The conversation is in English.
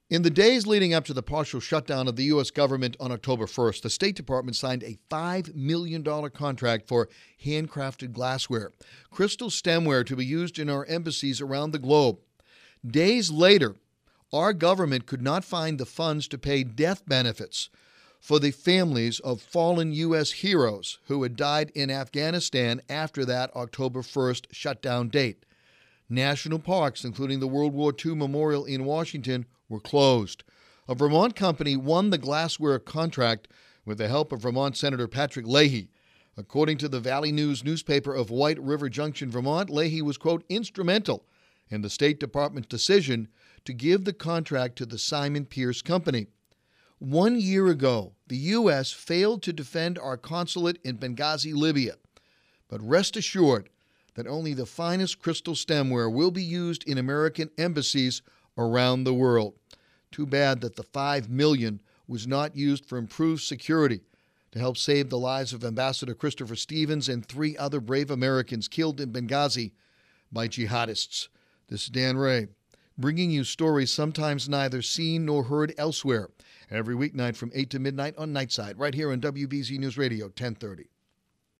In the days leading up to the partial shutdown of the U.S. government on October 1st, the State Department signed a $5 million contract for handcrafted glassware, crystal stemware to be used in our embassies around the globe. Days later, our government could not find the funds to pay death benefits for the families of fallen U.S. heroes who had died in Afghanistan after that October 1st shutdown date. National parks, including the World War II Memorial in Washington, were closed. A Vermont company won the glassware contract with the help of Vermont Senator Patrick Leahy. According to the Valley News newspaper of White River Junction, Vermont, Leahy was, quote, instrumental in the State Department's decision to give the contract to the Simon Pierce Company. 1 year ago, the U.S. failed to defend our consulate in Benghazi, Libya. But rest assured that only the finest crystal stemware will be used in American embassies around the world. Too bad that the $5 million was not used for improved security to help save the lives of Ambassador Christopher Stevens and 3 other brave Americans killed in Benghazi by jihadists. This is Dan Ray, bringing you stories sometimes neither seen nor heard elsewhere, every weeknight from 8 to midnight on Nightside, right here on WBZ News Radio 1030.